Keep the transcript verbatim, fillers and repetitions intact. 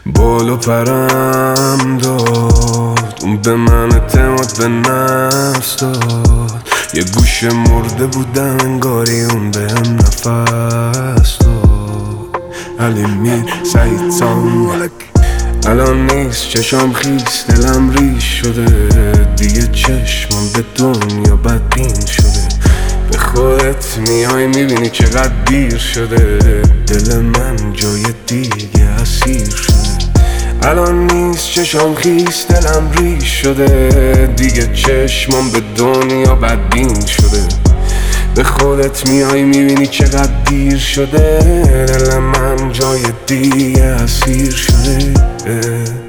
بال و پرم داد، اون به من اعتماد به نفس داد. یه گوشه مرده بودم انگاری اون به هم نفس داد. علی میر سعید سام الان نیست، چشام خیس دلم ریش شده. دیگه چشمم به دنیا بدبین شده. به خودت میای میبینی چقدر دیر شده. دل من جای دیگه اسیر شده. الان نیست، چشام خیس دلم ریش شده. دیگه چشمم به دنیا بدبین شده. به خودت میای میبینی چقدر دیر شده. دل من جای دیگه اسیر شده.